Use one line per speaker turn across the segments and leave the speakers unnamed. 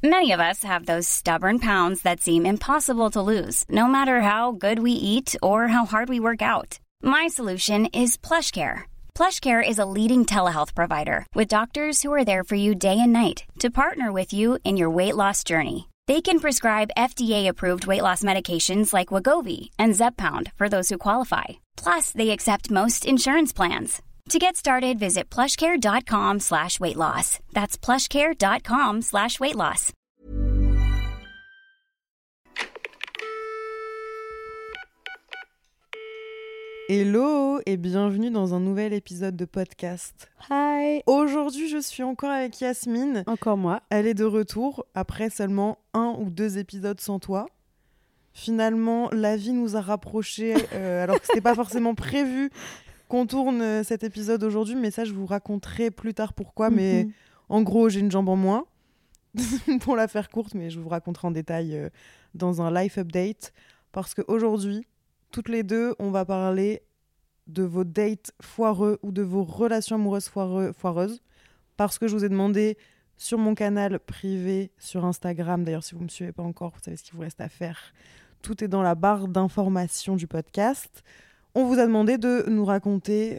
Many of us have those stubborn pounds that seem impossible to lose, no matter how good we eat or how hard we work out. My solution is PlushCare. PlushCare is a leading telehealth provider with doctors who are there for you day and night to partner with you in your weight loss journey. They can prescribe FDA-approved weight loss medications like Wegovy and Zepbound for those who qualify. Plus, they accept most insurance plans. To get started, visit plushcare.com/weightloss. That's plushcare.com/weightloss.
Hello et bienvenue dans un nouvel épisode de podcast.
Hi.
Aujourd'hui, je suis encore avec Yasmine.
Encore moi.
Elle est de retour après seulement 1 ou 2 épisodes sans toi. Finalement, la vie nous a rapprochés alors que c'était pas forcément prévu qu'on tourne cet épisode aujourd'hui, mais ça je vous raconterai plus tard pourquoi. Mais en gros, j'ai une jambe en moins pour la faire courte, mais je vous raconterai en détail dans un life update parce qu'aujourd'hui, toutes les deux, on va parler de vos dates foireux ou de vos relations amoureuses foireuses parce que je vous ai demandé sur mon canal privé sur Instagram, d'ailleurs si vous ne me suivez pas encore, vous savez ce qu'il vous reste à faire, tout est dans la barre d'information du podcast. On vous a demandé de nous raconter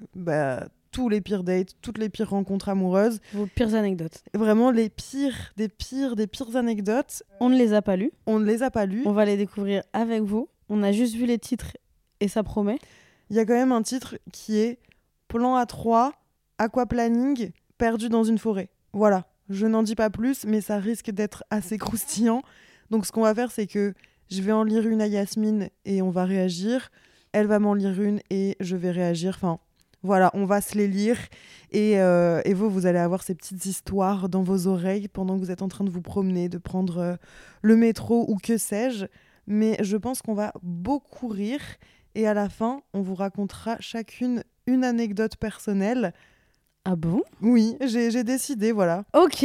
tous les pires dates, toutes les pires rencontres amoureuses.
Vos pires anecdotes.
Vraiment les pires, des pires anecdotes.
On ne les a pas lues.
On ne les a pas lues.
On va les découvrir avec vous. On a juste vu les titres et ça promet.
Il y a quand même un titre qui est Plan A3, aquaplaning, perdu dans une forêt. Voilà, je n'en dis pas plus, mais ça risque d'être assez croustillant. Donc ce qu'on va faire, c'est que je vais en lire une à Yasmine et on va réagir. Elle va m'en lire une et je vais réagir. Enfin, voilà, on va se les lire. Et vous allez avoir ces petites histoires dans vos oreilles pendant que vous êtes en train de vous promener, de prendre le métro ou que sais-je. Mais je pense qu'on va beaucoup rire. Et à la fin, on vous racontera chacune une anecdote personnelle.
Ah bon ?
Oui, j'ai décidé, voilà.
Ok.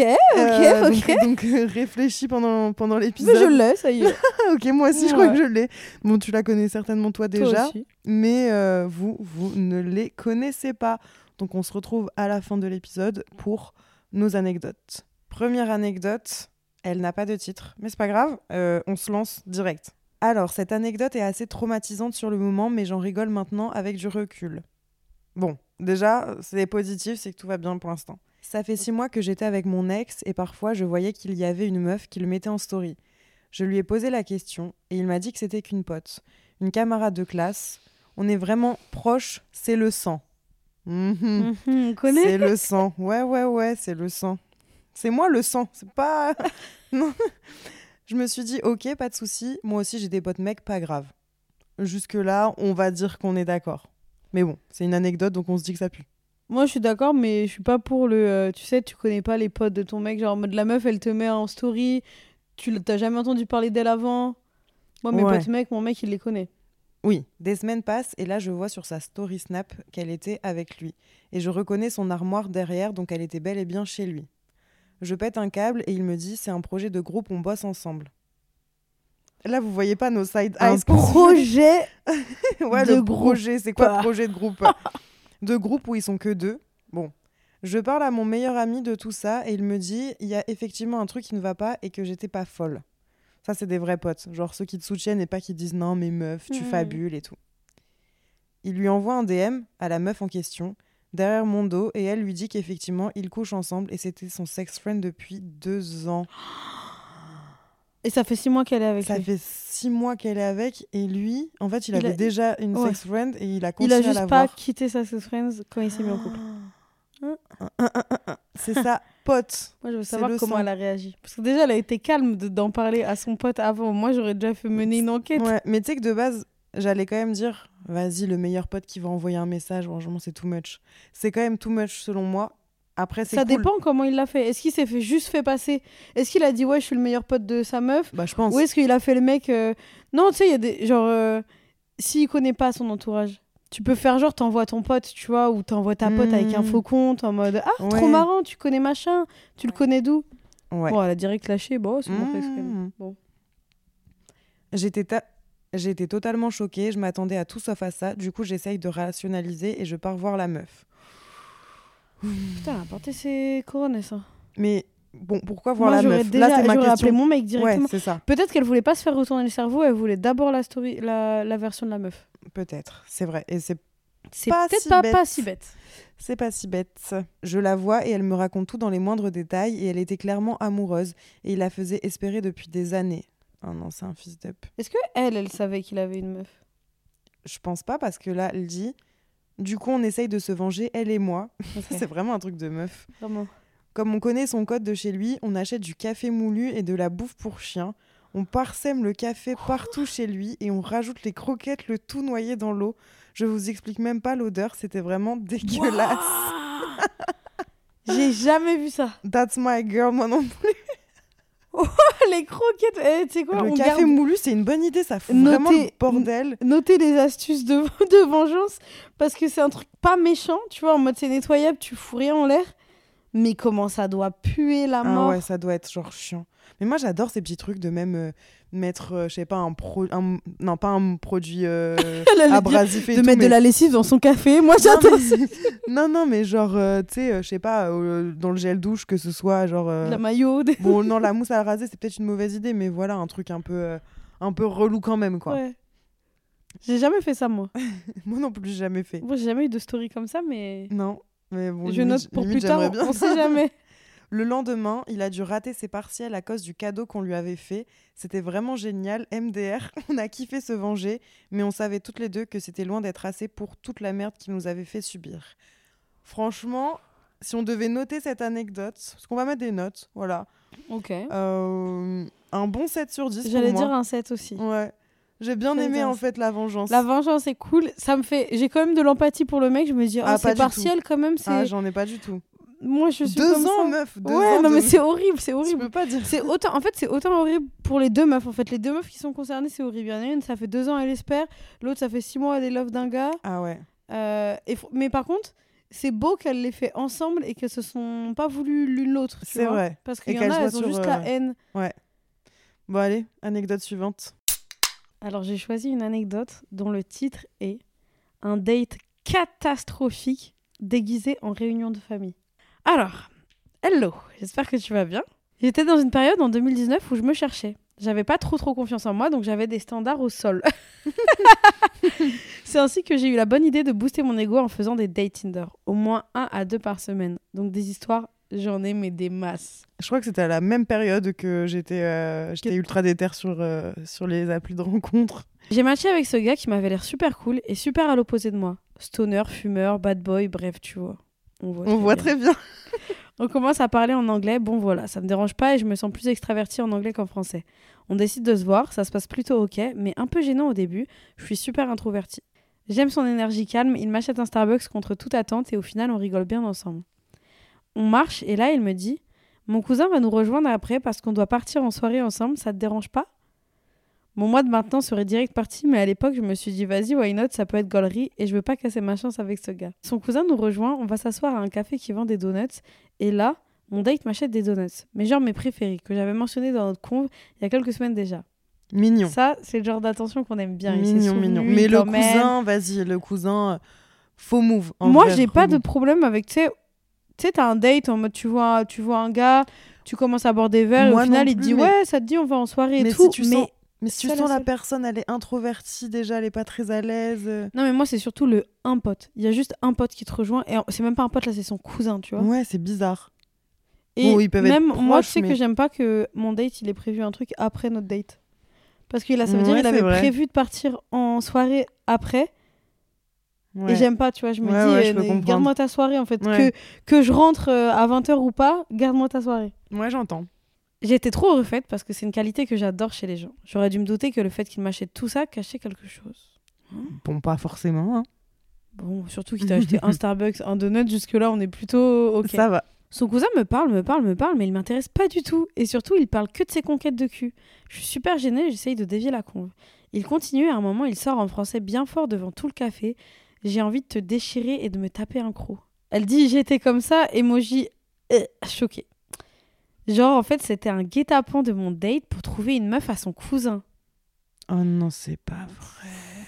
Donc réfléchis pendant l'épisode.
Mais je l'ai, ça y est.
Ok, moi aussi, je crois que je l'ai. Bon, tu la connais certainement toi déjà.
Toi aussi.
Mais vous ne les connaissez pas. Donc on se retrouve à la fin de l'épisode pour nos anecdotes. Première anecdote, elle n'a pas de titre, mais c'est pas grave, on se lance direct. Alors, cette anecdote est assez traumatisante sur le moment, mais j'en rigole maintenant avec du recul. Bon, déjà, c'est positif, c'est que tout va bien pour l'instant. Ça fait 6 mois que j'étais avec mon ex et parfois je voyais qu'il y avait une meuf qui le mettait en story. Je lui ai posé la question et il m'a dit que c'était qu'une pote, une camarade de classe. On est vraiment proches, c'est le sang.
On connaît.
C'est le sang, ouais, c'est le sang. C'est moi le sang, c'est pas... Non. Je me suis dit, ok, pas de souci, moi aussi j'ai des potes mecs, pas grave. Jusque-là, on va dire qu'on est d'accord. Mais bon, c'est une anecdote, donc on se dit que ça pue.
Moi, je suis d'accord, mais je suis pas pour le... tu sais, tu connais pas les potes de ton mec. Genre, en mode, la meuf, elle te met en story. T'as jamais entendu parler d'elle avant. Moi, mes potes mecs, mon mec, il les connaît.
Oui, des semaines passent et là, je vois sur sa story Snap qu'elle était avec lui. Et je reconnais son armoire derrière, donc elle était bel et bien chez lui. Je pète un câble et il me dit, c'est un projet de groupe, on bosse ensemble. Là, vous voyez pas nos side eyes.
Un projet
ouais,
de
le
groupe.
projet, c'est quoi projet de groupe? De groupe où ils sont que 2. Bon, je parle à mon meilleur ami de tout ça et il me dit, il y a effectivement un truc qui ne va pas et que j'étais pas folle. Ça, c'est des vrais potes, genre ceux qui te soutiennent et pas qui disent non, mais meuf, tu fabules et tout. Il lui envoie un DM à la meuf en question, derrière mon dos, et elle lui dit qu'effectivement, ils couchent ensemble et c'était son sex friend depuis 2 ans.
Et ça fait 6 mois qu'elle est avec lui.
Ça fait 6 mois qu'elle est avec et lui, en fait, il avait déjà une sex friend et il a
Il
continué
a
à
juste
l'avoir.
pas quitté sa sex friend quand il s'est mis en couple.
C'est sa pote.
Moi, je veux savoir comment
sang.
elle a réagi. Parce que déjà, elle a été calme d'en parler à son pote avant. Moi, j'aurais déjà fait mener une enquête.
Ouais, mais tu sais que de base, j'allais quand même dire, vas-y, le meilleur pote qui va envoyer un message, franchement, c'est too much. C'est quand même too much selon moi. Après, c'est
ça
cool.
dépend comment il l'a fait. Est-ce qu'il s'est juste fait passer? Est-ce qu'il a dit, ouais, je suis le meilleur pote de sa meuf?
Bah, je pense.
Ou est-ce qu'il a fait le mec... Non, tu sais, il y a des... Genre, s'il connaît pas son entourage, tu peux faire genre, t'envoies ton pote, tu vois, ou t'envoies ta pote avec un faux compte en mode, ah, trop marrant, tu connais machin, tu le connais d'où?
Ouais.
Bon, elle a direct lâché, bon, c'est mon frère. Bon.
J'étais totalement choquée, je m'attendais à tout sauf à ça. Du coup, j'essaye de rationaliser et je pars voir la meuf.
Putain, elle a porté ses couronnes, ça.
Mais Bon, pourquoi voir
Moi,
la
j'aurais
meuf?
déjà,
Là, c'est ma
j'aurais appelé
question.
mon mec directement.
Ouais, c'est ça.
Peut-être qu'elle voulait pas se faire retourner le cerveau, elle voulait d'abord la version de la meuf.
Peut-être, c'est vrai. Et c'est
Peut-être
si
pas,
bête.
pas si bête.
C'est pas si bête. Je la vois et elle me raconte tout dans les moindres détails et elle était clairement amoureuse et il la faisait espérer depuis des années. Ah non, c'est un fils d'up.
Est-ce que elle savait qu'il avait une meuf?
Je pense pas parce que là, elle dit du coup, on essaye de se venger, elle et moi.
Ok.
Ça, c'est vraiment un truc de meuf.
Vraiment.
Comme on connaît son code de chez lui, on achète du café moulu et de la bouffe pour chien. On parsème le café partout chez lui et on rajoute les croquettes, le tout noyé dans l'eau. Je vous explique même pas l'odeur, c'était vraiment dégueulasse.
J'ai jamais vu ça.
That's my girl, moi non plus.
Les croquettes, tu sais quoi,
Le
on
café
garde...
moulu, c'est une bonne idée, ça fout
Notez-
vraiment le bordel.
Notez les astuces de vengeance, parce que c'est un truc pas méchant, tu vois, en mode c'est nettoyable, tu fous rien en l'air, mais comment ça doit puer la mort.
Ah ouais, ça doit être genre chiant. Mais moi, j'adore ces petits trucs de même mettre, je sais pas, non, pas un produit abrasif et
de
tout,
mettre
mais...
de la lessive dans son café, moi
Non,
j'adore
mais... non, mais genre, tu sais, je sais pas, dans le gel douche, que ce soit genre...
la maillot.
Bon, non, la mousse à raser, c'est peut-être une mauvaise idée, mais voilà, un truc un peu relou quand même, quoi.
Ouais. J'ai jamais fait ça, moi.
Moi non plus, j'ai jamais fait.
Moi, j'ai jamais eu de story comme ça, mais
Non, mais bon,
je
limite,
note pour
limite,
plus tard,
j'aimerais bien.
on sait jamais.
Le lendemain, il a dû rater ses partiels à cause du cadeau qu'on lui avait fait. C'était vraiment génial, MDR. On a kiffé se venger, mais on savait toutes les deux que c'était loin d'être assez pour toute la merde qu'il nous avait fait subir. Franchement, si on devait noter cette anecdote, parce qu'on va mettre des notes, voilà.
Ok.
Un bon 7 sur 10
J'allais
pour moi.
dire un 7 aussi.
Ouais. J'ai bien
Très
aimé
bien.
en fait la vengeance.
La vengeance est cool. Ça me fait. J'ai quand même de l'empathie pour le mec. Je me dis,
Ah, pas
c'est
du
partiel quand même. C'est...
Ah, j'en ai pas du tout.
Moi, je suis
2
comme
ans,
ça.
meuf. 2
Ouais,
ans
non,
de-
mais c'est horrible, c'est
Je
horrible.
peux pas dire.
C'est autant, en fait, c'est autant horrible pour les deux meufs. En fait, les deux meufs qui sont concernées, c'est horrible. Il y en a une, ça fait 2 ans, elle espère. L'autre, ça fait 6 mois, elle est love d'un gars.
Ah ouais.
Mais par contre, c'est beau qu'elles l'aient fait ensemble et qu'elles se sont pas voulu l'une l'autre. tu
C'est
vois.
vrai.
Parce
Et
qu'il y en
qu'elles
a,
soient
elles ont
sur,
juste la haine.
Bon allez, anecdote suivante.
Alors, j'ai choisi une anecdote dont le titre est un date catastrophique déguisé en réunion de famille. Alors, hello, j'espère que tu vas bien. J'étais dans une période en 2019 où je me cherchais. J'avais pas trop confiance en moi, donc j'avais des standards au sol. C'est ainsi que j'ai eu la bonne idée de booster mon ego en faisant des dates Tinder. Au moins 1 à 2 par semaine. Donc des histoires, j'en ai mais des masses.
Je crois que c'était à la même période que j'étais ultra déter sur les applis de rencontres.
J'ai matché avec ce gars qui m'avait l'air super cool et super à l'opposé de moi. Stoner, fumeur, bad boy, bref, tu vois. On voit
Très bien.
On commence à parler en anglais, bon voilà, ça me dérange pas et je me sens plus extravertie en anglais qu'en français. On décide de se voir, ça se passe plutôt ok, mais un peu gênant au début, je suis super introvertie. J'aime son énergie calme, il m'achète un Starbucks contre toute attente et au final on rigole bien ensemble. On marche et là il me dit « Mon cousin va nous rejoindre après parce qu'on doit partir en soirée ensemble, ça te dérange pas ?» Mon moi de maintenant serait direct parti, mais à l'époque je me suis dit « Vas-y, why not, ça peut être gaulerie et je veux pas casser ma chance avec ce gars. » Son cousin nous rejoint, on va s'asseoir à un café qui vend des donuts et là, mon date m'achète des donuts, mais genre mes préférés, que j'avais mentionnés dans notre conv il y a quelques semaines déjà.
Mignon.
Ça, c'est le genre d'attention qu'on aime bien. Il s'est
Mignon,
souvenu,
mignon.
il
Mais le
t'emmène.
cousin, vas-y, le cousin, faux move. En
Moi,
vrai,
j'ai pas de
relou.
problème avec, tu sais, t'as un date en mode tu vois un gars, tu commences à boire des verres
Moi
et au final
non
il te
plus,
dit
mais-
ouais, ça te dit on va en soirée et
Mais
tout.
si tu sens... Mais si tu
seule
sens
à
la
seule.
personne, elle est introvertie déjà, elle est pas très à l'aise.
Non, mais moi, c'est surtout le un pote. Il y a juste un pote qui te rejoint et c'est même pas un pote là, c'est son cousin, tu vois.
Ouais, c'est bizarre.
Et
Bon, ils peuvent être
même moi, tu
proches,
sais
mais-
que j'aime pas que mon date il ait prévu un truc après notre date. Parce que là, ça veut dire
Ouais,
qu'il avait
c'est vrai.
prévu de partir en soirée après.
Ouais.
Et j'aime pas, tu vois. Je me
Ouais,
dis,
ouais, je peux comprendre.
garde-moi ta soirée en fait.
Ouais.
Que je rentre à 20h ou pas, garde-moi ta soirée.
Ouais, j'entends.
J'ai été trop refaite parce que c'est une qualité que j'adore chez les gens. J'aurais dû me douter que le fait qu'il m'achète tout ça cachait quelque chose.
Bon, pas forcément. Hein.
Bon, surtout qu'il t'a acheté un Starbucks, un donut, jusque-là, on est plutôt ok.
Ça va.
Son cousin me parle, mais il m'intéresse pas du tout. Et surtout, il parle que de ses conquêtes de cul. Je suis super gênée, j'essaye de dévier la conve. Il continue et à un moment, il sort en français bien fort devant tout le café. J'ai envie de te déchirer et de me taper un croc. Elle dit j'étais comme ça, emoji choquée. Genre, en fait, c'était un guet-apens de mon date pour trouver une meuf à son cousin.
Oh non, c'est pas vrai.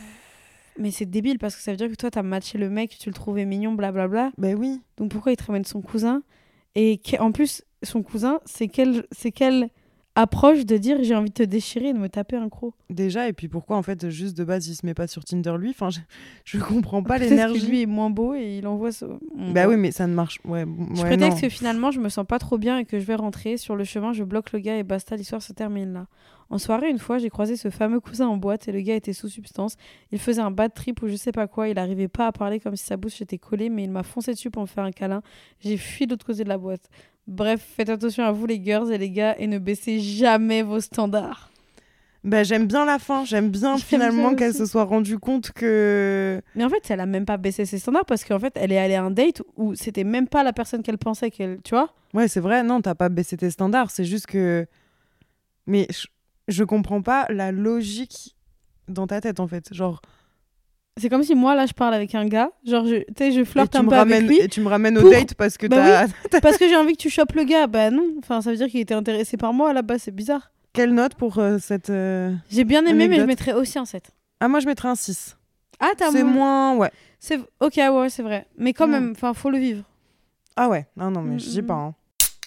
Mais c'est débile parce que ça veut dire que toi, t'as matché le mec, tu le trouvais mignon, blablabla.
Ben oui.
Donc pourquoi il te ramène son cousin ? Et en plus, son cousin, c'est quelle approche de dire j'ai envie de te déchirer et de me taper un croc.
Déjà, et puis pourquoi en fait juste de base il se met pas sur Tinder lui, enfin je comprends pas
Peut-être
l'énergie.
que lui est moins beau et il envoie ça.
Bah oui mais ça ne marche.
Je prétexte que finalement je me sens pas trop bien et que je vais rentrer. Sur le chemin je bloque le gars et basta, l'histoire se termine là. En soirée une fois j'ai croisé ce fameux cousin en boîte et le gars était sous substance. Il faisait un bad trip ou je sais pas quoi, il arrivait pas à parler comme si sa bouche était collée mais il m'a foncé dessus pour me faire un câlin. J'ai fui de l'autre côté de la boîte. Bref, faites attention à vous les girls et les gars et ne baissez jamais vos standards.
Bah, j'aime bien la fin, j'aime bien finalement qu'elle se soit rendue compte que...
Mais en fait, elle a même pas baissé ses standards parce qu'en fait, elle est allée à un date où c'était même pas la personne qu'elle pensait qu'elle... Tu vois ?
Ouais, c'est vrai, non, t'as pas baissé tes standards, c'est juste que... Mais je comprends pas la logique dans ta tête en fait, genre...
C'est comme si moi, là, je parle avec un gars, genre, je flirte un peu avec lui.
Et tu me ramènes au date parce que
oui, parce que j'ai envie que tu chopes le gars. Bah non, enfin, ça veut dire qu'il était intéressé par moi, là-bas, c'est bizarre.
Quelle note pour cette
J'ai bien aimé,
anecdote.
mais je mettrais aussi un 7.
Ah, moi, je mettrais un 6.
Ah,
c'est moins... Ouais.
Ok, ouais, c'est vrai. Mais quand même, enfin, faut le vivre.
Ah ouais, non, mais je dis pas. Hein.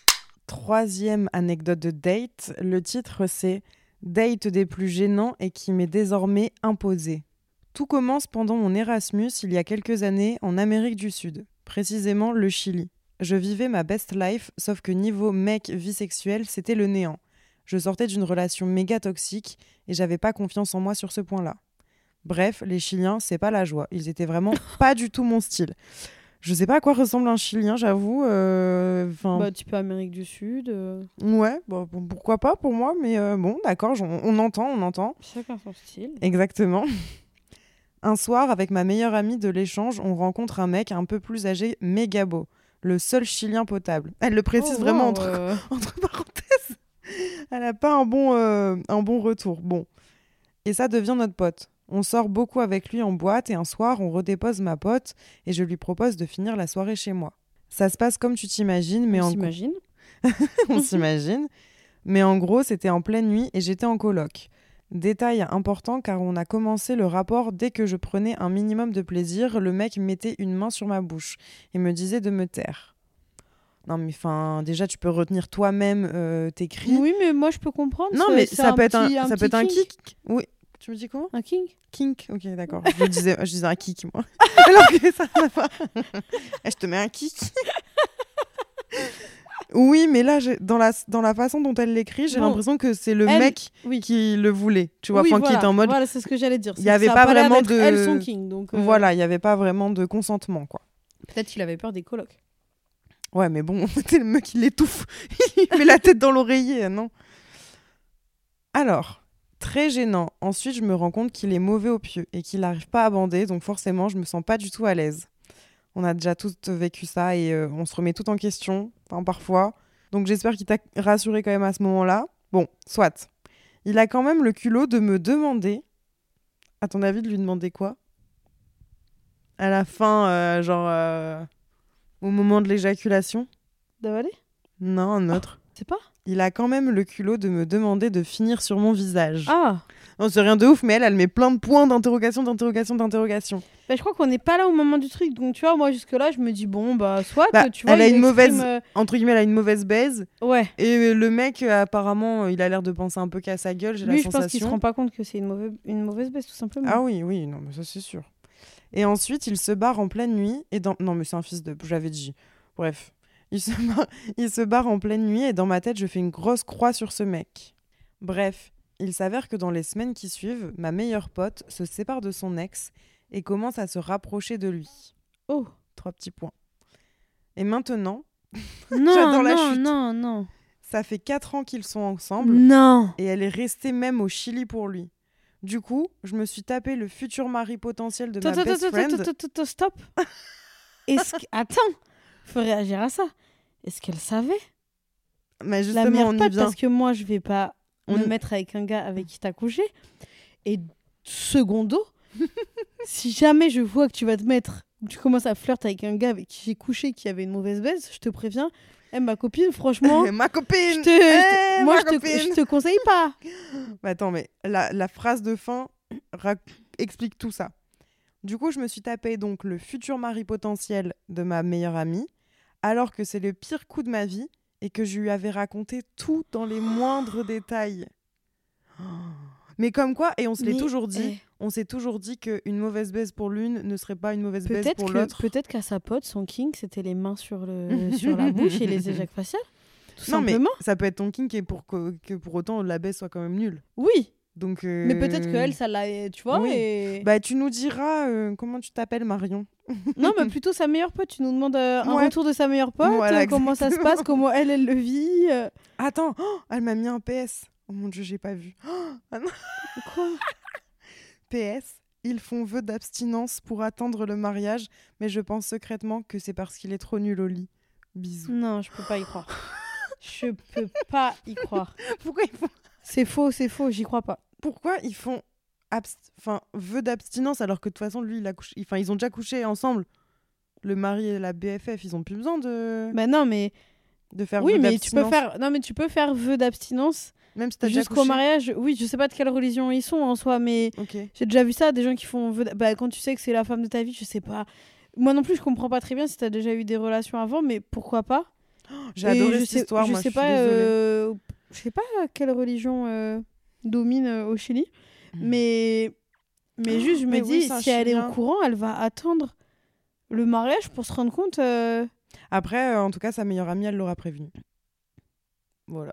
Troisième anecdote de date, le titre, c'est « Date des plus gênants et qui m'est désormais imposé ». Tout commence pendant mon Erasmus il y a quelques années en Amérique du Sud, précisément le Chili. Je vivais ma best life, sauf que niveau mec, vie sexuelle, c'était le néant. Je sortais d'une relation méga toxique et j'avais pas confiance en moi sur ce point-là. Bref, les Chiliens, c'est pas la joie. Ils étaient vraiment pas du tout mon style. Je sais pas à quoi ressemble un Chilien, j'avoue.
Bah, type Amérique du Sud.
Ouais, bah, pourquoi pas pour moi, mais bon, d'accord, on entend.
Chacun son style.
Exactement. Un soir, avec ma meilleure amie de l'échange, on rencontre un mec un peu plus âgé, méga beau. Le seul Chilien potable. Elle le précise vraiment entre parenthèses. Elle n'a pas un bon retour. Bon. Et ça devient notre pote. On sort beaucoup avec lui en boîte et un soir, on redépose ma pote et je lui propose de finir la soirée chez moi. Ça se passe comme tu t'imagines, mais
on s'imagine.
On s'imagine. Mais en gros, c'était en pleine nuit et j'étais en coloc. Détail important car on a commencé le rapport dès que je prenais un minimum de plaisir, le mec mettait une main sur ma bouche et me disait de me taire. Non mais enfin, déjà tu peux retenir toi-même tes cris.
Oui mais moi je peux comprendre.
Non mais ça peut être un kick. Oui. Tu me dis comment ?
Un kink.
Kink, ok d'accord. Je disais un kick moi. Alors que ça n'a pas. Je te mets un kick. Oui, mais là, dans la façon dont elle l'écrit, j'ai l'impression que c'est le mec qui le voulait. Tu vois, qui était en mode.
Voilà, c'est ce que j'allais dire.
Il n'y avait pas vraiment de.
Elles sont king, donc.
Voilà, il n'y avait pas vraiment de consentement, quoi.
Peut-être qu'il avait peur des colocs.
Ouais, mais bon, c'est le mec qui l'étouffe. Il met la tête dans l'oreiller, non ? Alors, très gênant. Ensuite, je me rends compte qu'il est mauvais au pieu et qu'il n'arrive pas à bander, donc forcément, je me sens pas du tout à l'aise. On a déjà toutes vécu ça et on se remet tout en question, parfois. Donc j'espère qu'il t'a rassuré quand même à ce moment-là. Bon, soit. Il a quand même le culot de me demander... À ton avis, de lui demander quoi ? À la fin, au moment de l'éjaculation ?
D'avaler ?
Non, un autre.
C'est pas ?
Il a quand même le culot de me demander de finir sur mon visage.
Ah !
Non, c'est rien de ouf, mais elle met plein de points d'interrogation.
Bah, je crois qu'on n'est pas là au moment du truc. Donc, tu vois, moi, jusque-là, je me dis, bon, bah, soit, tu vois...
Elle a une mauvaise... Entre guillemets, elle a une mauvaise baise.
Ouais.
Et le mec, apparemment, il a l'air de penser un peu qu'à sa gueule, j'ai la sensation.
Lui, je pense qu'il se rend pas compte que c'est une mauvaise baise, tout simplement.
Ah oui, non, mais ça, c'est sûr. Et ensuite, il se barre en pleine nuit. Non, mais c'est un fils de... J'avais dit. Bref. Il se barre en pleine nuit et dans ma tête, je fais une grosse croix sur ce mec. Bref, il s'avère que dans les semaines qui suivent, ma meilleure pote se sépare de son ex et commence à se rapprocher de lui.
Oh,
3 petits points. Et maintenant,
j'adore la
chute.
Non.
Ça fait 4 ans qu'ils sont ensemble.
Non.
Et elle est restée même au Chili pour lui. Du coup, je me suis tapé le futur mari potentiel de ma best friend.
Stop. Attends. Faut réagir à ça. Est-ce qu'elle savait ?
Mais justement,
la merde,
on y
pas
vient.
Parce que moi, je vais pas me mettre avec un gars avec qui t'as couché. Et secondo, si jamais je vois que tu vas te mettre, tu commences à flirter avec un gars avec qui j'ai couché qui avait une mauvaise baise, je te préviens. Ma copine, franchement.
Ma copine.
Je te conseille pas.
Bah attends, mais la phrase de fin explique tout ça. Du coup, je me suis tapé donc le futur mari potentiel de ma meilleure amie alors que c'est le pire coup de ma vie et que je lui avais raconté tout dans les moindres détails. Mais comme quoi, et on se l'est toujours dit, on s'est toujours dit qu'une mauvaise baise pour l'une ne serait pas une mauvaise baise pour l'autre.
Peut-être qu'à sa pote, son king, c'était les mains sur la bouche et les éjacs faciales. Tout
non,
simplement.
mais ça peut être ton king et pour que pour autant la baise soit quand même nulle.
Oui.
Donc,
mais peut-être qu'elle, ça l'a, tu vois.
Oui.
Et...
Bah, tu nous diras comment tu t'appelles, Marion.
Non, mais plutôt sa meilleure pote. Tu nous demandes un retour de sa meilleure pote,
voilà,
comment ça se passe, comment elle le vit.
Attends, elle m'a mis un PS. Oh mon Dieu, j'ai pas vu. Ah non.
Quoi?
PS, ils font vœu d'abstinence pour attendre le mariage, mais je pense secrètement que c'est parce qu'il est trop nul au lit. Bisous.
Non, je peux pas y croire. Je peux pas y croire.
Pourquoi ils font...
C'est faux, j'y crois pas.
Pourquoi ils font vœu d'abstinence alors que de toute façon, lui, ils ont déjà couché ensemble. Le mari et la BFF, ils ont plus besoin de...
Bah non, mais...
de faire
oui,
vœu
mais
d'abstinence.
tu peux faire vœu d'abstinence
même si t'as
jusqu'au
déjà couché.
mariage. Oui, je sais pas de quelle religion ils sont en soi, mais j'ai déjà vu ça, des gens qui font vœu quand tu sais que c'est la femme de ta vie, je sais pas. Moi non plus, je comprends pas très bien si t'as déjà eu des relations avant, mais pourquoi pas?
J'ai adoré cette histoire, moi, je suis désolée.
Je sais pas quelle religion domine au Chili, mais juste je me dis, si elle est au courant, elle va attendre le mariage pour se rendre compte.
Après, en tout cas, sa meilleure amie, elle l'aura prévenue. Voilà.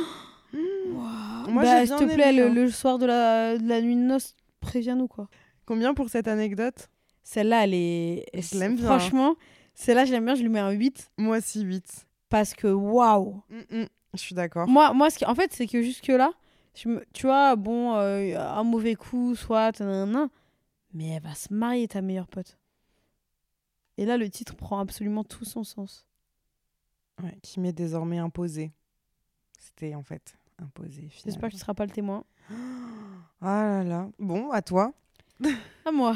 Wow.
Moi, j'ai
s'il
bien
te plaît,
aimé,
le soir de la nuit de noces, préviens-nous quoi.
Combien pour cette anecdote?
Celle-là, elle est...
Je l'aime bien.
Franchement, celle-là, je l'aime bien, je lui mets un 8.
Moi aussi, 8.
Parce que, waouh.
Je suis d'accord.
Moi en fait, c'est que jusque-là, tu vois, bon, un mauvais coup, soit, mais elle va se marier, ta meilleure pote. Et là, le titre prend absolument tout son sens.
Ouais, qui m'est désormais imposé. C'était en fait imposé. Finalement.
J'espère que tu ne seras pas le témoin.
Ah là là. Bon, à toi.
À moi.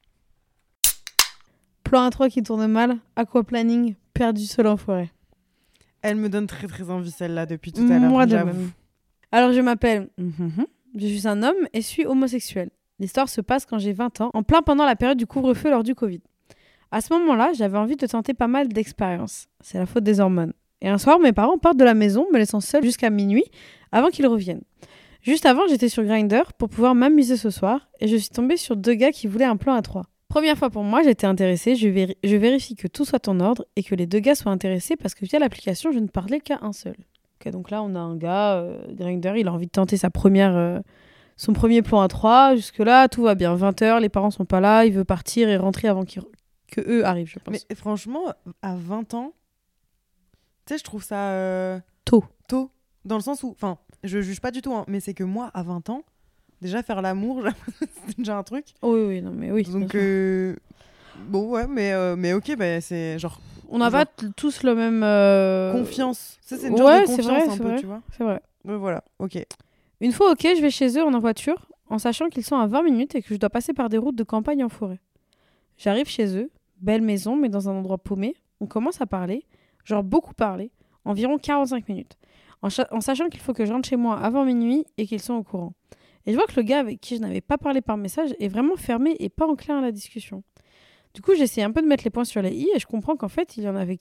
Plan A3 qui tourne mal, aquaplaning, perdu seul en forêt.
Elle me donne très très envie celle-là depuis tout à l'heure.
Moi de même. Alors je m'appelle, je suis un homme et suis homosexuel. L'histoire se passe quand j'ai 20 ans, en plein pendant la période du couvre-feu lors du Covid. À ce moment-là, j'avais envie de tenter pas mal d'expériences. C'est la faute des hormones. Et un soir, mes parents partent de la maison, me laissant seule jusqu'à minuit, avant qu'ils reviennent. Juste avant, j'étais sur Grindr pour pouvoir m'amuser ce soir, et je suis tombée sur 2 gars qui voulaient un plan à 3. Première fois pour moi, j'étais intéressée, je vérifie que tout soit en ordre, et que les 2 gars soient intéressés, parce que via l'application, je ne parlais qu'à un seul. Ok, donc là, on a un gars, Grindr, il a envie de tenter son premier plan à 3. Jusque-là, tout va bien. 20h, les parents sont pas là, il veut partir et rentrer avant que eux arrivent, je pense.
Mais franchement, à 20 ans, tu sais, je trouve ça...
Tôt.
Dans le sens où... Enfin, je juge pas du tout, hein, mais c'est que moi, à 20 ans, déjà faire l'amour, c'est déjà un truc.
Oui, non, mais oui.
Donc, bon, ouais, mais ok, bah, c'est genre...
On n'a pas tous le même...
Confiance. Ça, c'est une genre de confiance un peu, tu vois.
C'est vrai.
Voilà, ok.
Une fois, ok, je vais chez eux en voiture, en sachant qu'ils sont à 20 minutes et que je dois passer par des routes de campagne en forêt. J'arrive chez eux, belle maison, mais dans un endroit paumé. On commence à parler, genre beaucoup parler, environ 45 minutes, en sachant qu'il faut que je rentre chez moi avant minuit et qu'ils sont au courant. Et je vois que le gars avec qui je n'avais pas parlé par message est vraiment fermé et pas enclin à la discussion. Du coup, j'essaie un peu de mettre les points sur les i et je comprends qu'en fait, il y en avait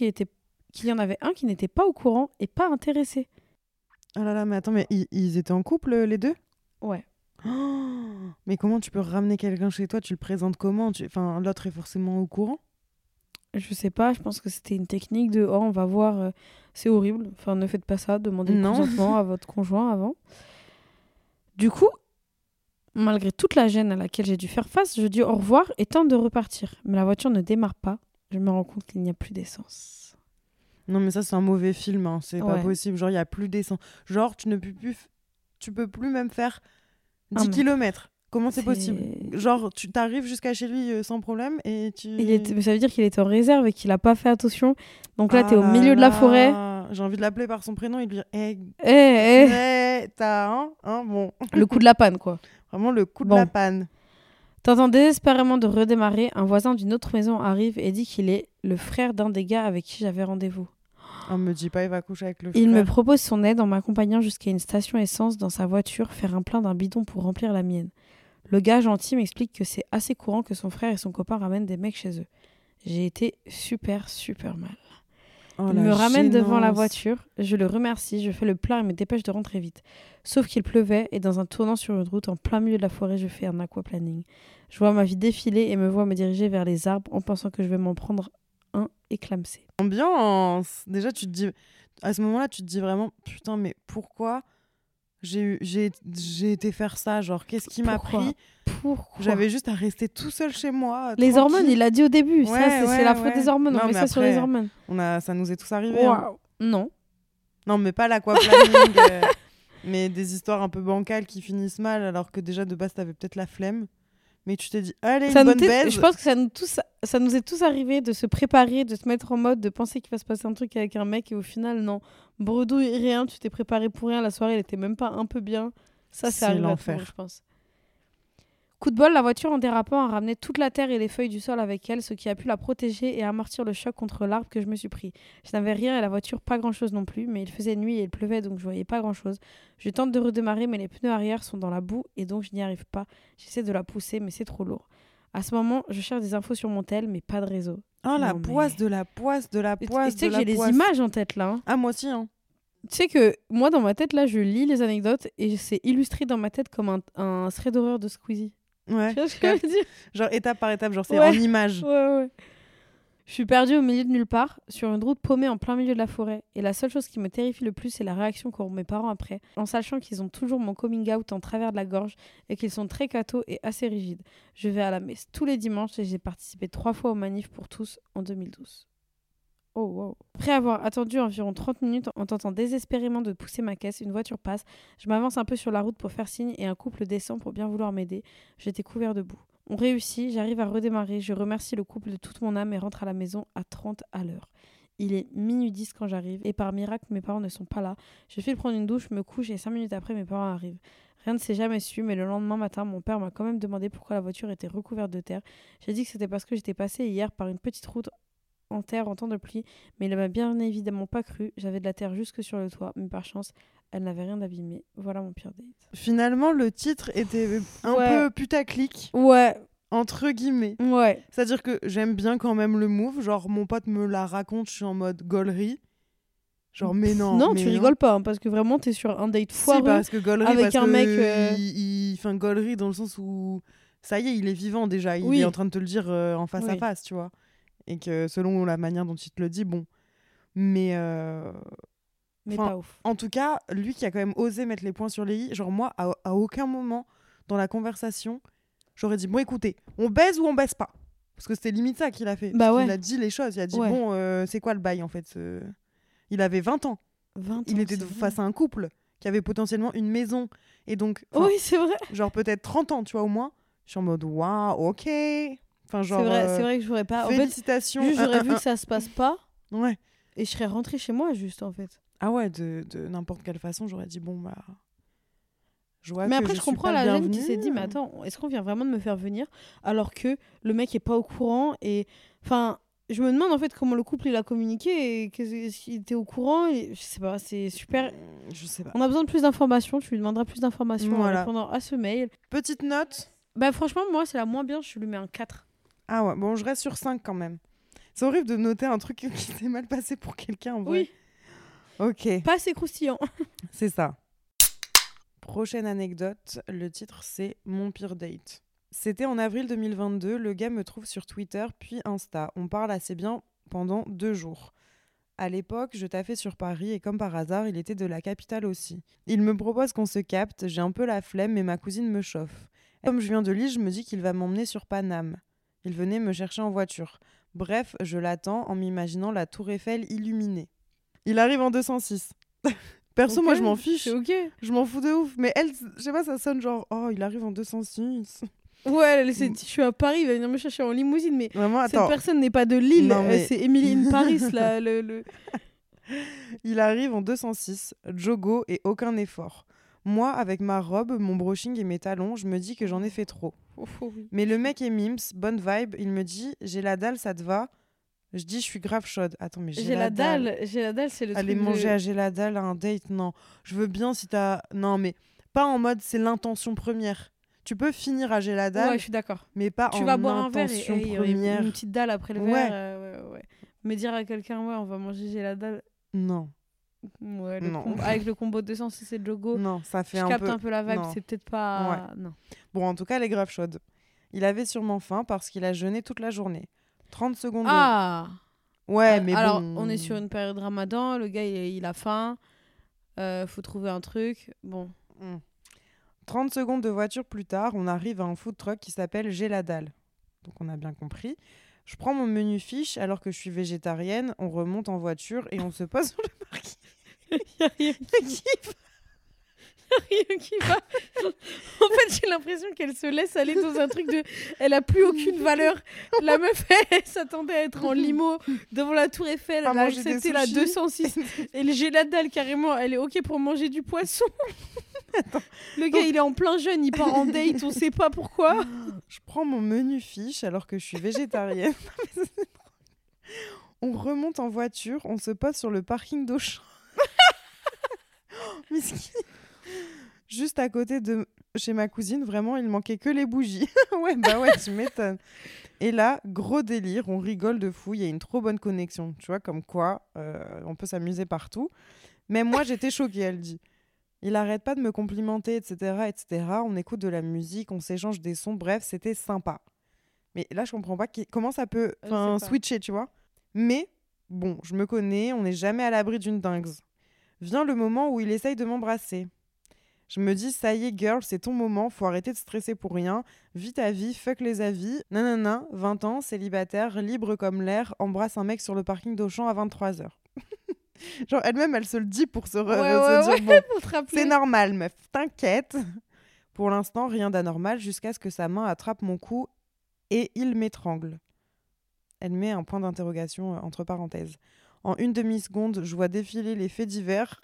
un qui n'était pas au courant et pas intéressé.
Ah là là, mais attends, mais ils étaient en couple, les deux?
Ouais.
Oh, mais comment tu peux ramener quelqu'un chez toi? Tu le présentes comment? Enfin, l'autre est forcément au courant?
Je sais pas, je pense que c'était une technique de on va voir, c'est horrible, enfin ne faites pas ça, demandez le consentement à votre conjoint avant. Du coup, malgré toute la gêne à laquelle j'ai dû faire face, je dis au revoir et tente de repartir. Mais la voiture ne démarre pas, je me rends compte qu'il n'y a plus d'essence.
Non, mais ça, c'est un mauvais film, hein. C'est pas possible. Genre, il n'y a plus d'essence. Genre, tu peux plus même faire 10 km. Comment c'est possible? Genre, tu t'arrives jusqu'à chez lui sans problème et tu...
Mais ça veut dire qu'il était en réserve et qu'il a pas fait attention. Donc là, t'es au milieu de la forêt.
J'ai envie de l'appeler par son prénom et de lui dire t'as un bon.
Le coup de la panne, quoi.
Vraiment le coup de la panne.
Tentant désespérément de redémarrer, un voisin d'une autre maison arrive et dit qu'il est le frère d'un des gars avec qui j'avais rendez-vous.
On me dit pas, il va coucher avec le frère.
Il me propose son aide en m'accompagnant jusqu'à une station essence dans sa voiture, faire un plein d'un bidon pour remplir la mienne. Le gars gentil m'explique que c'est assez courant que son frère et son copain ramènent des mecs chez eux. J'ai été super mal. Il me ramène devant la voiture, je le remercie, je fais le plein et me dépêche de rentrer vite. Sauf qu'il pleuvait et dans un tournant sur une route en plein milieu de la forêt, je fais un aquaplaning. Je vois ma vie défiler et me vois me diriger vers les arbres en pensant que je vais m'en prendre un éclamsé.
Ambiance. Déjà, tu te dis... À ce moment-là, tu te dis vraiment, putain, mais pourquoi j'ai été faire ça, genre qu'est-ce qui m'a pris?
Pourquoi?
J'avais juste à rester tout seul chez moi.
Les hormones, il l'a dit au début.
Ouais,
ça, c'est la faute des hormones.
Non,
on met ça
après,
sur les hormones.
Ça nous est tous arrivé. Hein.
Non.
Non, mais pas l'aquaplaning, mais des histoires un peu bancales qui finissent mal, alors que déjà de base, t'avais peut-être la flemme. Mais tu t'es dit, allez, une bonne baise.
Je pense que ça nous est tous arrivé de se préparer, de se mettre en mode, de penser qu'il va se passer un truc avec un mec et au final, non. Bredouille, rien, tu t'es préparé pour rien. La soirée, elle était même pas un peu bien. Ça, c'est arrivé l'enfer. À tout le monde, je pense. Coup de bol, la voiture en dérapant a ramené toute la terre et les feuilles du sol avec elle, ce qui a pu la protéger et amortir le choc contre l'arbre que je me suis pris. Je n'avais rien et la voiture pas grand-chose non plus, mais il faisait nuit et il pleuvait donc je voyais pas grand-chose. Je tente de redémarrer mais les pneus arrière sont dans la boue et donc je n'y arrive pas. J'essaie de la pousser mais c'est trop lourd. À ce moment, je cherche des infos sur mon tel mais pas de réseau.
Oh la poisse de la poisse de la poisse.
Tu sais que j'ai les images en tête là. Hein.
Ah moi aussi hein.
Tu sais que moi dans ma tête là je lis les anecdotes et c'est illustré dans ma tête comme un thread d'horreur de Squeezie.
Ouais.
Tu vois ce que je veux dire ?
Genre étape par étape, genre c'est en images.
Ouais. Je suis perdue au milieu de nulle part, sur une route paumée en plein milieu de la forêt. Et la seule chose qui me terrifie le plus, c'est la réaction qu'auront mes parents après, en sachant qu'ils ont toujours mon coming out en travers de la gorge et qu'ils sont très cathos et assez rigides. Je vais à la messe tous les dimanches et j'ai participé 3 fois aux manifs pour tous en 2012. Oh wow. Après avoir attendu environ 30 minutes en tentant désespérément de pousser ma caisse, une voiture passe. Je m'avance un peu sur la route pour faire signe et un couple descend pour bien vouloir m'aider. J'étais couvert de boue. On réussit, j'arrive à redémarrer, je remercie le couple de toute mon âme et rentre à la maison à 30 à l'heure. Il est minuit 10 quand j'arrive et par miracle mes parents ne sont pas là. Je file prendre une douche, me couche et 5 minutes après mes parents arrivent. Rien ne s'est jamais su, mais le lendemain matin, mon père m'a quand même demandé pourquoi la voiture était recouverte de terre. J'ai dit que c'était parce que j'étais passée hier par une petite route en terre en temps de pluie, mais il ne m'a bien évidemment pas cru. J'avais de la terre jusque sur le toit, mais par chance, elle n'avait rien d'abîmé. Voilà mon pire date.
Finalement, le titre était un peu putaclic.
Ouais.
Entre guillemets.
Ouais.
C'est-à-dire que j'aime bien quand même le move. Genre, mon pote me la raconte, je suis en mode gaulerie. Genre, mais non.
Non, tu rigoles pas, hein, parce que vraiment, t'es sur un date foireux.
Si, parce que gaulerie,
avec un mec.
Enfin, gaulerie dans le sens où ça y est, il est vivant déjà. Il est en train de te le dire en face à face, tu vois. Et que selon la manière dont il te le dit, bon. Mais
pas ouf.
En tout cas, lui qui a quand même osé mettre les points sur les i, genre moi, à aucun moment dans la conversation, j'aurais dit, bon écoutez, on baise ou on baise pas? Parce que c'était limite ça qu'il a fait.
Bah ouais.
Il a dit les choses, il a dit, bon, c'est quoi le bail en fait? Il avait 20 ans.
20 ans,
il était face à un couple qui avait potentiellement une maison. Et donc,
oui, c'est vrai.
Genre peut-être 30 ans, tu vois, au moins. Je suis en mode, waouh, ok. Enfin, genre,
c'est vrai que j'aurais pas.
Félicitations.
En fait, j'aurais vu que ça se passe pas.
Ouais.
Et je serais rentrée chez moi, juste, en fait.
Ah ouais, de n'importe quelle façon, j'aurais dit, bon, bah.
Mais après, je comprends la jeune qui s'est dit, mais attends, est-ce qu'on vient vraiment de me faire venir alors que le mec est pas au courant et. Enfin, je me demande en fait comment le couple il a communiqué et qu'il était au courant. Et... Je sais pas, c'est super.
Je sais pas.
On a besoin de plus d'informations, tu lui demanderas plus d'informations en répondant à ce mail.
Petite note.
Bah, franchement, moi, c'est la moins bien, je lui mets un 4.
Ah ouais, bon, je reste sur 5 quand même. C'est horrible de noter un truc qui s'est mal passé pour quelqu'un, en vrai.
Oui.
Ok.
Pas assez croustillant.
C'est ça. Prochaine anecdote, le titre c'est Mon pire date. C'était en avril 2022, le gars me trouve sur Twitter puis Insta. On parle assez bien pendant 2 jours. À l'époque, je taffais sur Paris et comme par hasard, il était de la capitale aussi. Il me propose qu'on se capte, j'ai un peu la flemme mais ma cousine me chauffe. Comme je viens de Lille, je me dis qu'il va m'emmener sur Paname. Il venait me chercher en voiture. Bref, je l'attends en m'imaginant la tour Eiffel illuminée. Il arrive en 206. Perso, moi je m'en fiche.
C'est ok.
Je m'en fous de ouf. Mais elle, je sais pas, ça sonne genre, oh, il arrive en 206.
Ouais, je suis à Paris, il va venir me chercher en limousine. Mais
vraiment,
cette personne n'est pas de Lille,
non, mais...
c'est Emily in Paris. Là,
Il arrive en 206, jogo et aucun effort. Moi, avec ma robe, mon brushing et mes talons, je me dis que j'en ai fait trop.
Oui.
Mais le mec est mims, bonne vibe, il me dit « J'ai la dalle, ça te va ?» Je dis « Je suis grave chaude. » Attends, mais j'ai la dalle, c'est le
truc
aller manger à J'ai la dalle à un date, non. Je veux bien si t'as... Non, mais pas en mode c'est l'intention première. Tu peux finir à J'ai la dalle.
Ouais, je suis d'accord.
Mais pas
tu
en
vas boire un verre
intention
et
première.
une petite dalle après le verre. Ouais. Mais dire à quelqu'un, ouais, on va manger j'ai la dalle.
Non.
Ouais,
Non.
avec le combo de sens, c'est le logo.
Non, ça fait
je
un
capte
peu...
un peu la vibe,
non.
c'est peut-être pas...
Ouais.
Non.
Bon, en tout cas, elle est grave chaude. Il avait sûrement faim parce qu'il a jeûné toute la journée. 30 secondes.
Ah
Ouais, mais
alors,
bon...
on est sur une période ramadan, le gars, il a faim. Faut trouver un truc. Bon.
30 secondes de voiture plus tard, on arrive à un food truck qui s'appelle J'ai la dalle. Donc on a bien compris. Je prends mon menu fiche alors que je suis végétarienne, on remonte en voiture et on se pose sur le parking.
Il n'y a rien qui va. En fait, j'ai l'impression qu'elle se laisse aller dans un truc de... Elle a plus aucune valeur. La meuf, elle s'attendait à être en limo devant la Tour Eiffel. Elle a accepté la 206. Et le j'ai la dalle, carrément. Elle est OK pour manger du poisson. Attends. Le gars, il est en plein jeûne. Il part en date. On sait pas pourquoi.
Je prends mon menu fiche alors que je suis végétarienne. On remonte en voiture. On se pose sur le parking d'Auchan. Juste à côté de chez ma cousine, vraiment, il manquait que les bougies. Ouais, tu m'étonnes. Et là, gros délire, on rigole de fou, il y a une trop bonne connexion. Tu vois, comme quoi, on peut s'amuser partout. Même moi, j'étais choquée, elle dit. Il arrête pas de me complimenter, etc., etc. On écoute de la musique, on s'échange des sons. Bref, c'était sympa. Mais là, je comprends pas comment ça peut switcher, tu vois. Mais bon, je me connais, on n'est jamais à l'abri d'une dingue. Vient le moment où il essaye de m'embrasser. Je me dis, ça y est, girl, c'est ton moment, faut arrêter de stresser pour rien. Vis ta vie, fuck les avis. Nanana, 20 ans, célibataire, libre comme l'air, embrasse un mec sur le parking d'Auchan à 23h. Genre, elle-même, elle se le dit pour se dire, bon,
pour te rappeler.
C'est normal, meuf, t'inquiète. Pour l'instant, rien d'anormal, jusqu'à ce que sa main attrape mon cou et il m'étrangle. Elle met un point d'interrogation entre parenthèses. En une demi-seconde, je vois défiler les faits divers.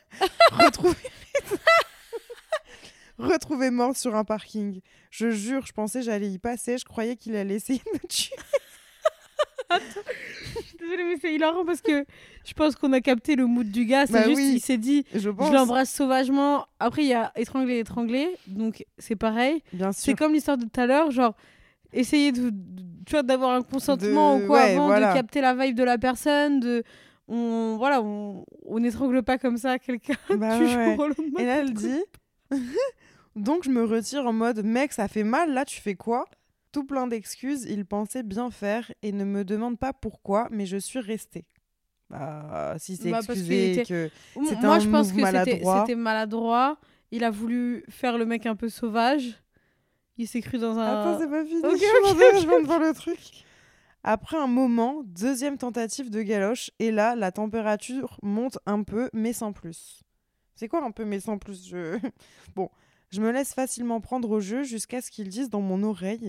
Retrouvé mort sur un parking. Je jure, je pensais j'allais y passer. Je croyais qu'il allait essayer de me tuer.
Attends, désolée, mais c'est hilarant parce que je pense qu'on a capté le mood du gars. C'est juste, il s'est dit, je l'embrasse sauvagement. Après, il y a étranglé. Donc, c'est pareil.
Bien sûr.
C'est comme l'histoire de tout à l'heure. Genre, essayer tu vois, d'avoir un consentement ou quoi avant de capter la vibe de la personne. On n'étrangle pas comme ça quelqu'un du jour au lendemain.
Et là, elle dit... Donc je me retire en mode mec ça fait mal là tu fais quoi ? Tout plein d'excuses, il pensait bien faire et ne me demande pas pourquoi mais je suis restée. Si c'est excusé que c'était
moi
un
je pense que
maladroit.
c'était maladroit, il a voulu faire le mec un peu sauvage. Il s'est cru dans un...
Attends c'est pas fini, je viens de voir le truc. Après un moment, deuxième tentative de galoche et là la température monte un peu mais sans plus. C'est quoi un peu mais sans plus Bon, je me laisse facilement prendre au jeu jusqu'à ce qu'ils disent dans mon oreille.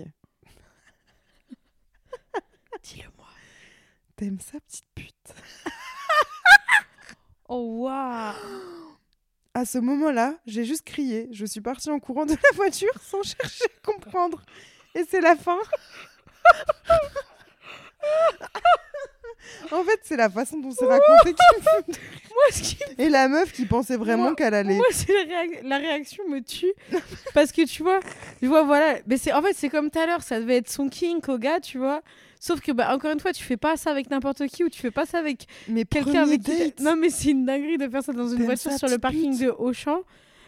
Dis-le-moi.
T'aimes ça, petite pute?
Oh, waouh.
À ce moment-là, j'ai juste crié. Je suis partie en courant de la voiture sans chercher à comprendre. Et c'est la fin. En fait, c'est la façon dont c'est raconté qui me fait... Et la meuf qui pensait vraiment qu'elle allait...
Moi, c'est la réaction me tue. Parce que, tu vois, voilà. Mais en fait, c'est comme tout à l'heure, ça devait être son kink au gars, tu vois. Sauf que, encore une fois, tu fais pas ça avec n'importe qui ou tu fais pas ça avec quelqu'un avec qui... Non, mais c'est une dinguerie de faire ça dans une voiture sur le parking de Auchan.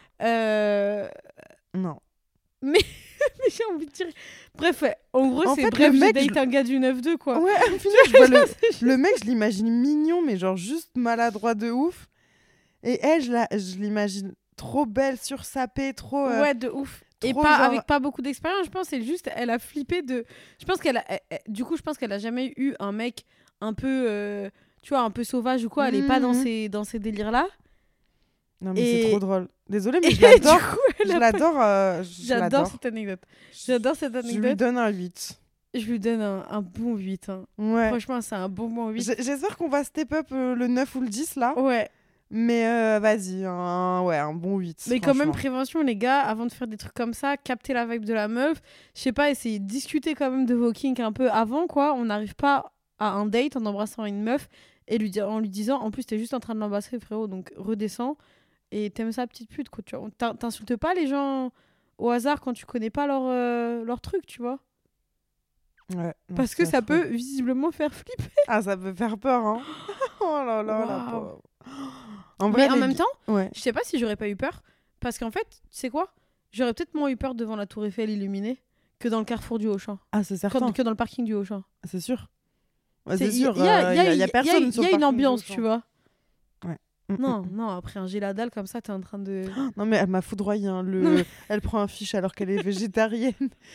Non.
Mais j'ai envie de dire... Bref, en gros, j'ai date un gars du 9-2, quoi.
Ouais, au final, je vois le mec, je l'imagine mignon, mais genre juste maladroit de ouf. Et elle, je l'imagine trop belle, sursapée, trop...
Ouais, de ouf. Et pas genre... avec pas beaucoup d'expérience, je pense. C'est juste, elle a flippé de... Je pense qu'elle a jamais eu un mec un peu, tu vois, un peu sauvage ou quoi. Elle est pas dans ces délires-là.
Non mais c'est trop drôle. Désolée mais je l'adore.
J'adore cette anecdote. Je
lui donne un 8.
Je lui donne un bon 8. Hein.
Ouais.
Franchement, c'est un bon 8.
J'espère qu'on va step up le 9 ou le 10 là.
Ouais.
Mais vas-y, un bon 8.
Mais quand même, prévention les gars, avant de faire des trucs comme ça, capter la vibe de la meuf. Je sais pas, essayer de discuter quand même de vos kinks un peu avant quoi. On n'arrive pas à un date en embrassant une meuf et en lui disant, en plus t'es juste en train de l'embrasser frérot, donc redescends. Et t'aimes ça, petite pute, quoi, tu vois. T'insultes pas les gens au hasard quand tu connais pas leur truc, tu vois.
Ouais, non,
Parce que
c'est
ça
affreux.
peut visiblement faire flipper.
Ah, ça peut faire peur, hein. Oh là là, la
Waouh.
pauvre. En vrai,
Mais en
les
même
gui-
temps,
Ouais.
je sais pas si j'aurais pas eu peur. Parce qu'en fait, tu sais quoi? J'aurais peut-être moins eu peur devant la Tour Eiffel illuminée que dans le carrefour du Auchan.
Ah, c'est certain.
Que dans le parking du Auchan.
C'est sûr. Ouais,
C'est-
c'est sûr.
Il y a,
y a personne sur
il y
le
a une
parking du
ambiance,
Auchan.
tu vois.
Ouais.
Non, non, après un gel à dalle comme ça, t'es en train de.
Non, mais elle m'a foudroyé. Hein,
Non, mais-
Elle prend un fiche alors qu'elle est végétarienne.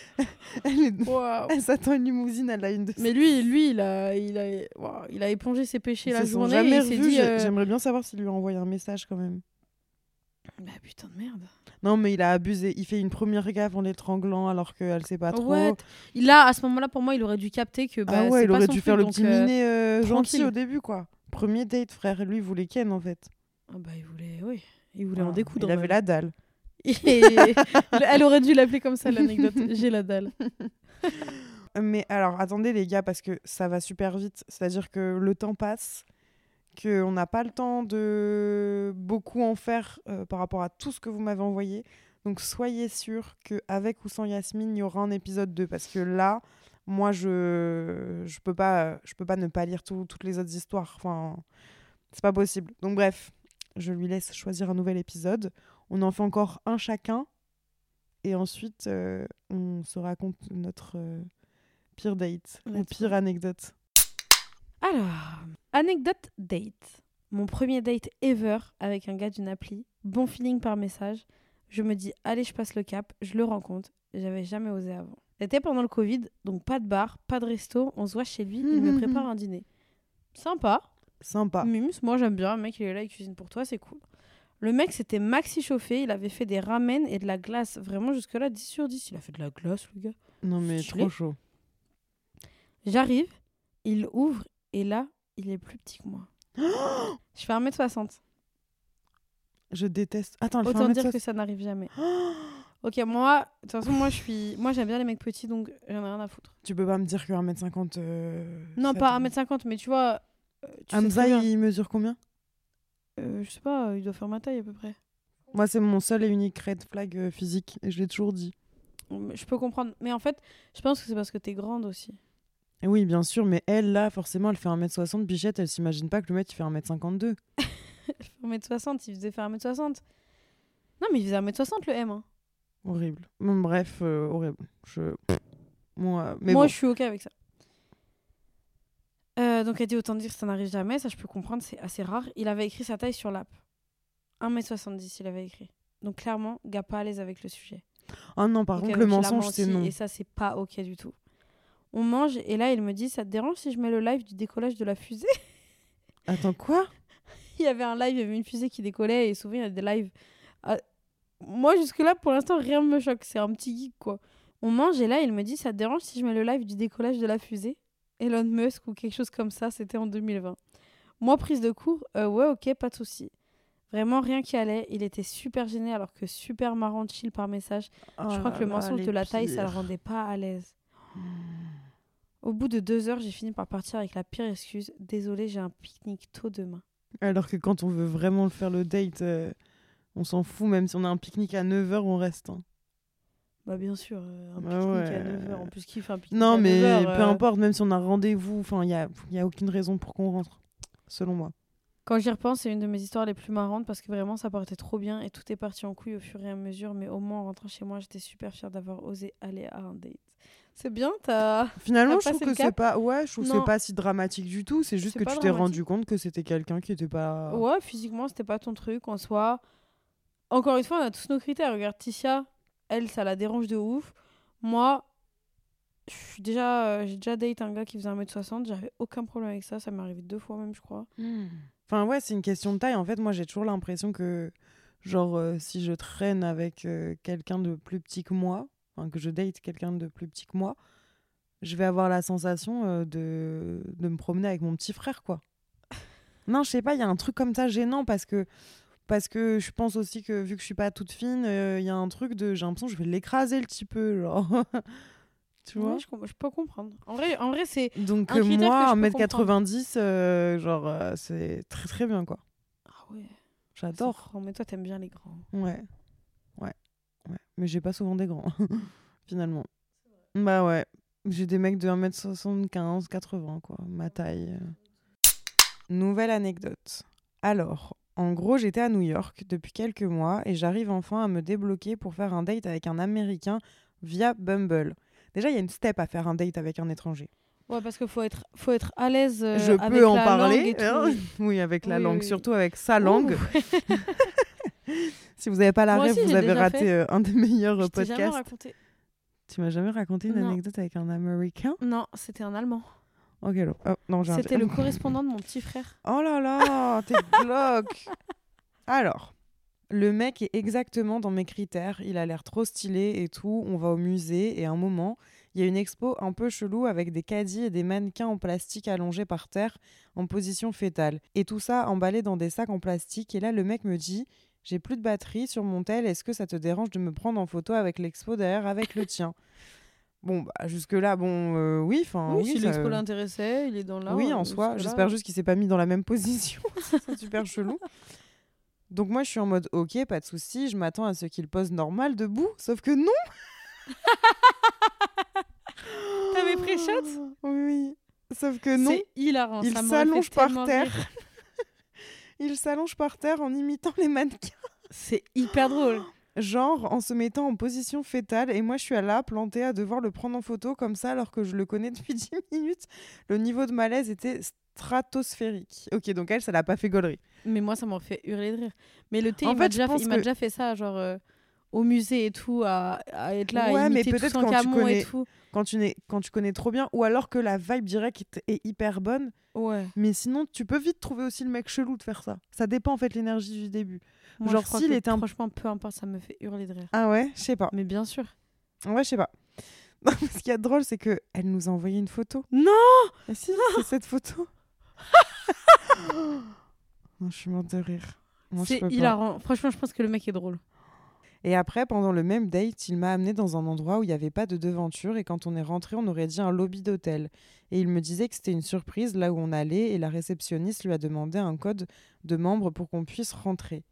Waouh.
Elle s'attend une limousine, elle a une de
Mais lui, il a épongé ses péchés
Ils
la
se sont
journée.
jamais
Et il s'est
revus.
dit.
J'aimerais bien savoir s'il lui a envoyé un message quand même.
Bah putain de merde.
Non, mais il a abusé. Il fait une première gaffe en l'étranglant alors qu'elle sait pas trop.
Ouais. À ce moment-là, pour moi, il aurait dû capter que. Bah,
Ah ouais,
c'est
il
pas
aurait
son
dû
truc,
faire le
donc,
petit minet gentil
tranquille.
au début, quoi. Premier date, frère. Et lui, il voulait Ken, en fait.
Ah bah, il voulait. Oui. Il voulait en
Voilà.
découdre.
Il avait
même.
la dalle.
Elle aurait dû l'appeler comme ça, l'anecdote. J'ai la dalle.
Mais alors, attendez, les gars, parce que ça va super vite. C'est-à-dire que le temps passe, qu'on n'a pas le temps de beaucoup en faire par rapport à tout ce que vous m'avez envoyé. Donc, soyez sûrs qu'avec ou sans Yasmine, il y aura un épisode 2. Parce que là, moi, je peux pas ne pas lire toutes les autres histoires. Enfin, c'est pas possible. Donc, bref, je lui laisse choisir un nouvel épisode. On en fait encore un chacun. Et ensuite, on se raconte notre pire date ou
Let's
pire
go.
anecdote.
Alors, anecdote date. Mon premier date ever avec un gars d'une appli. Bon feeling par message. Je me dis, allez, je passe le cap, je le rencontre. J'avais jamais osé avant. C'était pendant le Covid, donc pas de bar, pas de resto. On se voit chez lui, il me prépare un dîner. Sympa.
Sympa.
Mims, moi j'aime bien. Le mec, il est là, il cuisine pour toi, c'est cool. Le mec, c'était maxi chauffé. Il avait fait des ramen et de la glace. Vraiment, jusque-là, 10 sur 10. Il a fait de la glace, le gars.
Non, mais
Stylé.
trop chaud.
J'arrive, il ouvre et là, il est plus petit que moi. Je fais 1m60.
Je déteste. Attends, elle fait
Autant
1m60.
dire que ça n'arrive jamais. Ok, moi, de toute façon, moi j'aime bien les mecs petits, donc j'en ai rien à foutre.
Tu peux pas me dire que 1m50.
Non,
ça
pas
te-
1m50, mais tu vois. Tu sais
Hamza,
très bien.
il mesure combien?
Je sais pas, il doit faire ma taille à peu près.
Moi, c'est mon seul et unique red flag physique. Et je l'ai toujours dit.
Je peux comprendre. Mais en fait, je pense que c'est parce que t'es grande aussi.
Et oui, bien sûr, mais elle, là, forcément, elle fait 1m60. Bichette, elle s'imagine pas que le mec, il fait 1m52.
1m60, il faisait faire 1m60. Non, mais il faisait 1m60 le M. Hein.
Horrible. Bon, bref, horrible. Moi, mais
Moi,
bon.
je suis ok avec ça. Donc, elle dit autant dire que ça n'arrive jamais. Ça, je peux comprendre, c'est assez rare. Il avait écrit sa taille sur l'app. 1m70, il avait écrit. Donc, clairement, gars pas à l'aise avec le sujet.
Ah non, par
Ok,
contre,
donc
le
il a
mensonge,
menti
c'est non.
Et ça, c'est pas ok du tout. On mange et là, il me dit, ça te dérange si je mets le live du décollage de la fusée?
Attends, quoi?
Il y avait un live, il y avait une fusée qui décollait et souvent, il y a des lives. Moi, jusque-là, pour l'instant, rien ne me choque. C'est un petit geek, quoi. On mange et là, il me dit, ça te dérange si je mets le live du décollage de la fusée? Elon Musk ou quelque chose comme ça, c'était en 2020. Moi, prise de cours, ouais, ok, pas de souci. Vraiment, rien qui allait. Il était super gêné alors que super marrant, chill par message. Je crois que le mensonge de la taille, ça le rendait pas à l'aise. Au bout de 2 heures, j'ai fini par partir avec la pire excuse. Désolée, j'ai un pique-nique tôt demain.
Alors que quand on veut vraiment le faire le date, on s'en fout. Même si on a un pique-nique à 9h, on reste. Hein.
Bah bien sûr, un
Bah
pique-nique
ouais.
à 9h. En plus, qui fait un pique-nique
Non,
à
mais
9h,
peu importe, même si on a rendez-vous, il y a aucune raison pour qu'on rentre, selon moi.
Quand j'y repense, c'est une de mes histoires les plus marrantes parce que vraiment, ça partait trop bien et tout est parti en couille au fur et à mesure. Mais au moins, en rentrant chez moi, j'étais super fière d'avoir osé aller à un date. C'est bien, t'as...
Finalement,
T'as
je trouve
passé
que
le
c'est
cap
pas... Ouais, je trouve que
Non.
c'est pas si dramatique du tout. C'est juste
C'est
que
pas
tu t'es
dramatique.
rendu compte que c'était quelqu'un qui était pas...
Ouais, physiquement, c'était pas ton truc en soi. Encore une fois, on a tous nos critères. Regarde, Tisha, elle, ça la dérange de ouf. Moi, j'ai déjà date un gars qui faisait 1m60. J'avais aucun problème avec ça. Ça m'est arrivé 2 fois même, je crois.
Enfin, ouais, c'est une question de taille. En fait, moi, j'ai toujours l'impression que, genre, si je traîne avec quelqu'un de plus petit que moi, enfin, que je date quelqu'un de plus petit que moi, je vais avoir la sensation de me promener avec mon petit frère, quoi. Non, je sais pas, il y a un truc comme ça gênant parce que je pense aussi que, vu que je suis pas toute fine, il y a un truc de... J'ai l'impression que je vais l'écraser le petit peu, genre. Tu vois?
Ouais, je peux comprendre. En vrai c'est...
Donc,
un critère
moi,
que je peux
1m90, c'est très très bien, quoi.
Ah ouais,
J'adore.
c'est grand. Mais toi, t'aimes bien les grands.
Ouais. Ouais. Mais j'ai pas souvent des grands, finalement. Bah ouais. J'ai des mecs de 1m75, 80, quoi, ma taille. Nouvelle anecdote. Alors, en gros, j'étais à New York depuis quelques mois et j'arrive enfin à me débloquer pour faire un date avec un Américain via Bumble. Déjà, il y a une step à faire un date avec un étranger.
Ouais, parce qu'il faut être à l'aise
Je
avec
peux en
la
parler.
langue et tout.
Oui, avec la
Oui,
langue,
oui.
surtout avec sa langue.
Ouh.
Si vous n'avez pas la
Moi
rêve,
aussi,
vous
j'ai
avez
déjà
raté
fait.
un des meilleurs
Je t'ai jamais
podcasts.
raconté.
Tu m'as jamais raconté une
Non.
anecdote avec un Américain?
Non, c'était un Allemand.
Ok, là. Oh, non, j'ai un-
C'était le correspondant de mon petit frère.
Oh là là, t'es glauque. Alors, le mec est exactement dans mes critères. Il a l'air trop stylé et tout. On va au musée et à un moment, il y a une expo un peu chelou avec des caddies et des mannequins en plastique allongés par terre en position fétale. Et tout ça emballé dans des sacs en plastique. Et là, le mec me dit... J'ai plus de batterie sur mon tel, est-ce que ça te dérange de me prendre en photo avec l'expo derrière avec le tien? Bon, bah, jusque-là, oui, enfin...
Oui, si
ça-
l'expo l'intéressait, il est dans là.
Oui, en soi, j'espère juste qu'il s'est pas mis dans la même position. C'est super chelou. Donc moi, je suis en mode, ok, pas de souci, je m'attends à ce qu'il pose normal debout, sauf que non.
T'avais pré-shot?
Oui, sauf que non.
C'est hilarant.
Il
ça m'aurait
s'allonge
fait
par
tellement
terre.
rire.
Il s'allonge par terre en imitant les mannequins.
C'est hyper drôle.
Genre en se mettant en position fétale, et moi je suis là, plantée, à devoir le prendre en photo comme ça alors que je le connais depuis 10 minutes. Le niveau de malaise était stratosphérique. Ok, donc elle, ça l'a pas fait gaulerie.
Mais moi, ça m'aurait fait hurler de rire. Mais le thé,
En
il m'a
fait, je
déjà,
pense
il m'a
que-
déjà fait ça, genre au musée et tout, à être là,
Ouais,
à
mais
imiter
peut-être
Toussaint
quand tu
Camon
connais-
et tout.
Quand tu connais trop bien, ou alors que la vibe directe est hyper bonne,
Ouais.
mais sinon tu peux vite trouver aussi le mec chelou de faire ça. Ça dépend en fait l'énergie du début.
Moi,
Genre,
je crois
s'il
que,
était un-
franchement, peu importe, ça me fait hurler de rire.
Ah ouais, je sais pas.
Mais bien sûr.
Ouais, je sais pas. Ce qui est drôle, c'est que elle nous a envoyé une photo.
Non.
Ah si, c'est cette photo. Non, je suis morte de rire. Moi, je
C'est
peux pas.
hilarant. Franchement, je pense que le mec est drôle.
Et après, pendant le même date, il m'a amené dans un endroit où il n'y avait pas de devanture et quand on est rentré, on aurait dit un lobby d'hôtel. Et il me disait que c'était une surprise là où on allait et la réceptionniste lui a demandé un code de membre pour qu'on puisse rentrer.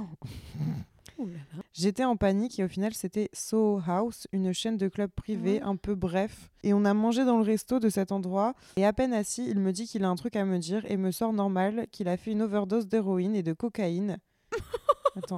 Ouh là là.
J'étais en panique et au final, c'était Soho House, une chaîne de clubs privés
Ouais.
un peu bref. Et on a mangé dans le resto de cet endroit. Et à peine assis, il me dit qu'il a un truc à me dire et me sort normal qu'il a fait une overdose d'héroïne et de cocaïne. Attends.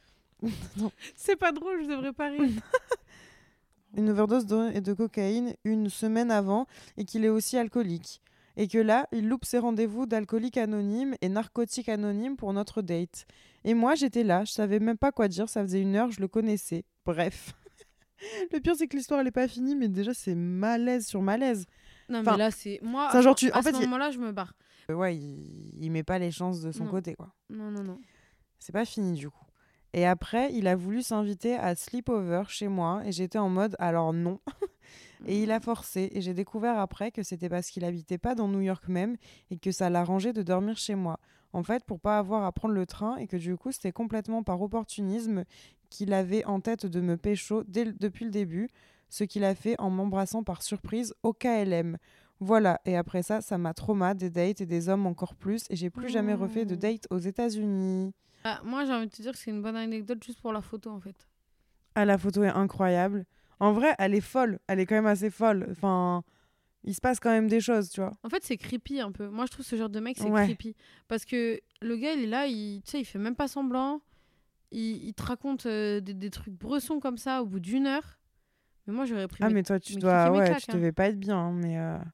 C'est pas drôle, je devrais pas rire.
Une overdose de cocaïne une semaine avant et qu'il est aussi alcoolique. Et que là, il loupe ses rendez-vous d'alcoolique anonyme et narcotique anonyme pour notre date. Et moi, j'étais là, je savais même pas quoi dire, ça faisait 1 heure, je le connaissais. Bref. Le pire, c'est que l'histoire, elle est pas finie, mais déjà, c'est malaise sur malaise.
Non,
Enfin,
mais là, c'est. Moi,
c'est genre,
à
en fait,
ce moment-là, je me barre.
Ouais, il met pas les chances de son
Non.
côté, quoi.
Non, non, non.
C'est pas fini, du coup. Et après, il a voulu s'inviter à sleepover chez moi et j'étais en mode alors non. Et il a forcé et j'ai découvert après que c'était parce qu'il habitait pas dans New York même et que ça l'arrangeait de dormir chez moi. En fait, pour pas avoir à prendre le train et que du coup, c'était complètement par opportunisme qu'il avait en tête de me pécho depuis le début, ce qu'il a fait en m'embrassant par surprise au KLM. Voilà, et après ça, ça m'a trauma des dates et des hommes encore plus et j'ai plus jamais refait de date aux États-Unis.
Ah, moi, j'ai envie de te dire que c'est une bonne anecdote juste pour la photo, en fait.
Ah, la photo est incroyable. En vrai, elle est folle. Elle est quand même assez folle. Enfin, il se passe quand même des choses, tu vois.
En fait, c'est creepy un peu. Moi, je trouve ce genre de mec, c'est
Ouais.
creepy. Parce que le gars, il est là, tu sais, il fait même pas semblant. Il te raconte des trucs bressons comme ça au bout d'1 heure. Mais moi, j'aurais pris.
Ah, mais toi, tu
mais
dois.
cliquer mes
Ouais,
claques,
tu
hein.
devais pas être bien. Hein, mais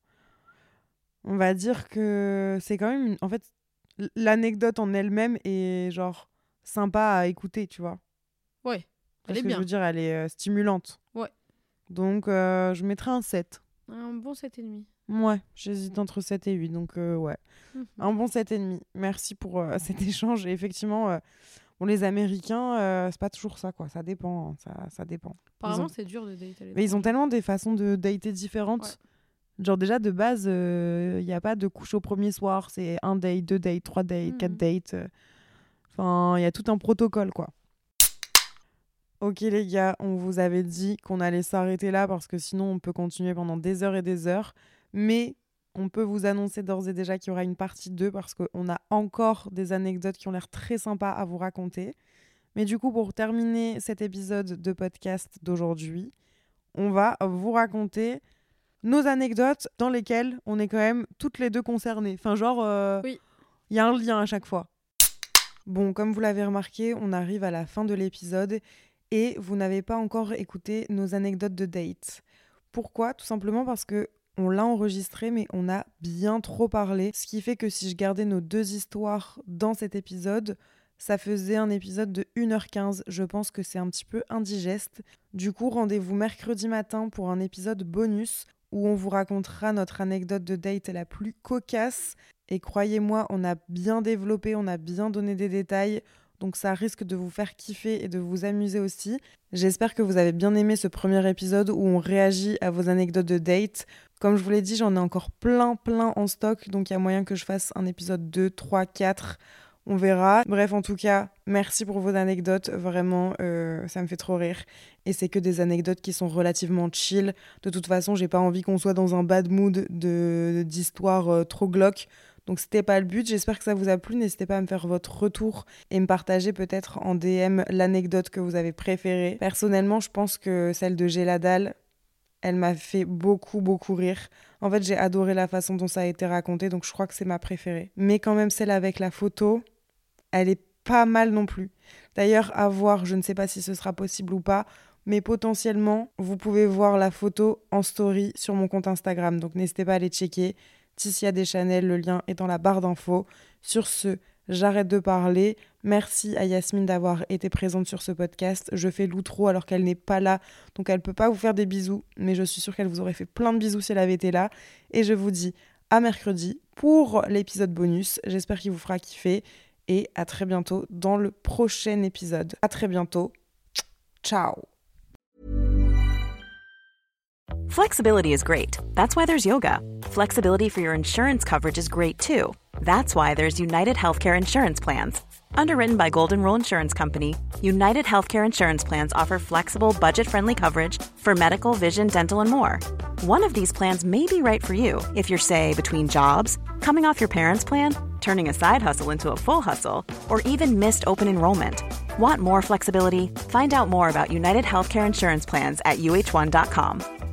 on va dire que c'est quand même. En fait, l'anecdote en elle-même est genre sympa à écouter, tu vois.
Ouais,
Tu vois
elle
ce
est
que
bien.
je veux dire, elle est stimulante.
Ouais.
Donc, je mettrais un 7.
Un bon 7,5.
Ouais, j'hésite entre 7 et 8. Donc, ouais. Un bon 7,5. Merci pour cet échange. Et effectivement, bon, les Américains, c'est pas toujours ça, quoi. Ça dépend. Ça dépend.
Apparemment,
ont-
c'est dur de date.
Mais ils ont tellement des façons de dater différentes. Genre, déjà, de base, il n'y a pas de couche au premier soir. C'est 1 date, 2 dates, 3 dates, 4 dates. Enfin, il y a tout un protocole, quoi. Ok, les gars, on vous avait dit qu'on allait s'arrêter là parce que sinon, on peut continuer pendant des heures et des heures. Mais on peut vous annoncer d'ores et déjà qu'il y aura une partie 2 parce qu'on a encore des anecdotes qui ont l'air très sympas à vous raconter. Mais du coup, pour terminer cet épisode de podcast d'aujourd'hui, on va vous raconter nos anecdotes dans lesquelles on est quand même toutes les deux concernées. Enfin, genre,
Oui.
y a un lien à chaque fois. Bon, comme vous l'avez remarqué, on arrive à la fin de l'épisode et vous n'avez pas encore écouté nos anecdotes de date. Pourquoi ? Tout simplement parce que on l'a enregistré, mais on a bien trop parlé. Ce qui fait que si je gardais nos 2 histoires dans cet épisode, ça faisait un épisode de 1h15. Je pense que c'est un petit peu indigeste. Du coup, rendez-vous mercredi matin pour un épisode bonus où on vous racontera notre anecdote de date la plus cocasse. Et croyez-moi, on a bien développé, on a bien donné des détails. Donc ça risque de vous faire kiffer et de vous amuser aussi. J'espère que vous avez bien aimé ce premier épisode où on réagit à vos anecdotes de date. Comme je vous l'ai dit, j'en ai encore plein en stock. Donc il y a moyen que je fasse un épisode 2, 3, 4... On verra. Bref, en tout cas, merci pour vos anecdotes. Vraiment, ça me fait trop rire. Et c'est que des anecdotes qui sont relativement chill. De toute façon, j'ai pas envie qu'on soit dans un bad mood d'histoire trop glauque. Donc, c'était pas le but. J'espère que ça vous a plu. N'hésitez pas à me faire votre retour et me partager peut-être en DM l'anecdote que vous avez préférée. Personnellement, je pense que celle de Géladal, elle m'a fait beaucoup rire. En fait, j'ai adoré la façon dont ça a été raconté. Donc, je crois que c'est ma préférée. Mais quand même, celle avec la photo... elle est pas mal non plus. D'ailleurs, à voir, je ne sais pas si ce sera possible ou pas, mais potentiellement, vous pouvez voir la photo en story sur mon compte Instagram. Donc n'hésitez pas à aller checker. Tissia Deschanel, le lien est dans la barre d'infos. Sur ce, j'arrête de parler. Merci à Yasmine d'avoir été présente sur ce podcast. Je fais l'outro alors qu'elle n'est pas là, donc elle peut pas vous faire des bisous, mais je suis sûre qu'elle vous aurait fait plein de bisous si elle avait été là. Et je vous dis à mercredi pour l'épisode bonus. J'espère qu'il vous fera kiffer. Et à très bientôt dans le prochain épisode. À très bientôt. Ciao.
Flexibility is great. That's why there's yoga. Flexibility for your insurance coverage is great too. That's why there's United Healthcare Insurance Plans. Underwritten by Golden Rule Insurance Company, United Healthcare Insurance Plans offer flexible, budget-friendly coverage for medical, vision, dental, and more. One of these plans may be right for you if you're, say, between jobs, coming off your parents' plan, turning a side hustle into a full hustle, or even missed open enrollment. Want more flexibility? Find out more about United Healthcare Insurance Plans at uh1.com.